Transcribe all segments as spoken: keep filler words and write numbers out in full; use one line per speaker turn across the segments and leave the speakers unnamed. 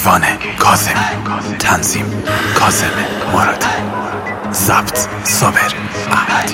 دیوانه کاظم، تنظیم کاظم مرادی، ضبط صابر احمدی.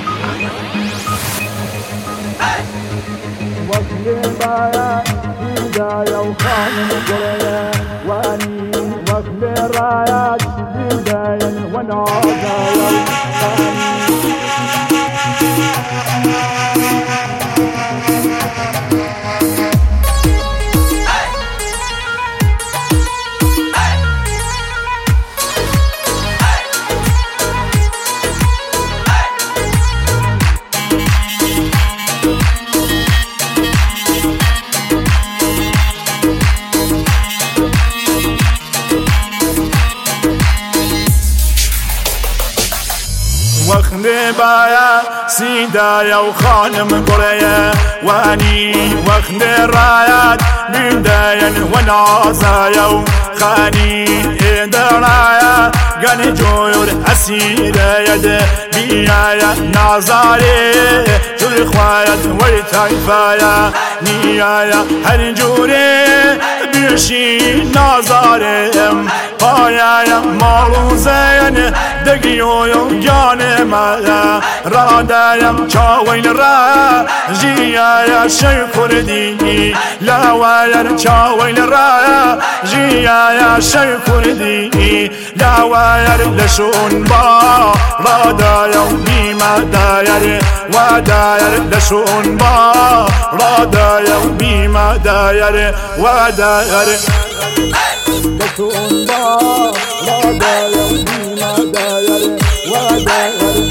وقت بایا سیدایا و خانم گریه وانی وقت رایت بیندین و نازایا و خانی درایا گن جویر اسیره ید بیایا نازاره جوری خواهد وی تایفایا نیایا هر جوری بیشی نازارم پایا مالوزین دگیویم جانم رادایم چاوین را جیایا شکر دی لاوایر چاوین را جیایا شکر دی لاوایر لشون با رادایم بیما دایر و دایر لشون با رادایم بیما دایر و دایر لشون با رادایم بیما دایر و دایر.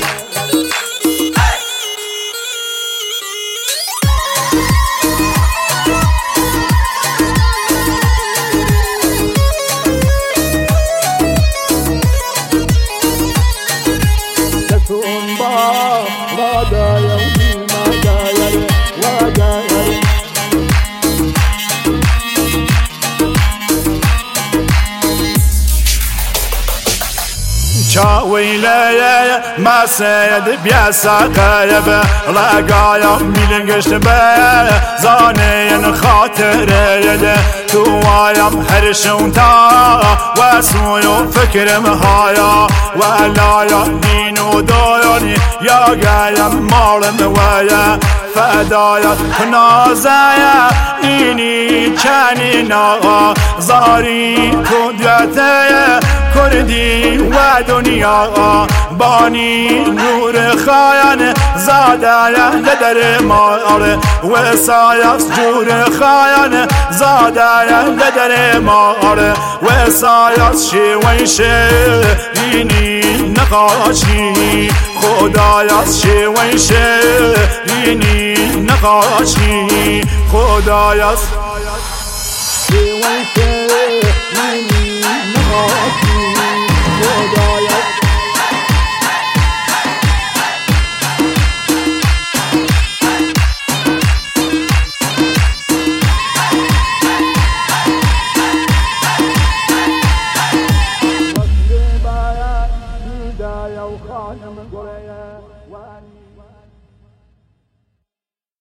چاویله ما سید بیا ساقه به لقایا میلنگشت به زانین خاطره ده تو وایم هر شونتا و سویو فکرم هایا و لایا دین و دایانی یا گایم مالم ویا فدایت نازایا نینی چانی نا زاری کدیته کردی و دنیا بانی نور خایان زادایا لدر مال و سایاس جور خایان زادایا لدر مال و سایاس شوی شیرینی نقاشی خدایاس شوی شیرینی نقاشی خدایاس شوی شیرینی نقاشی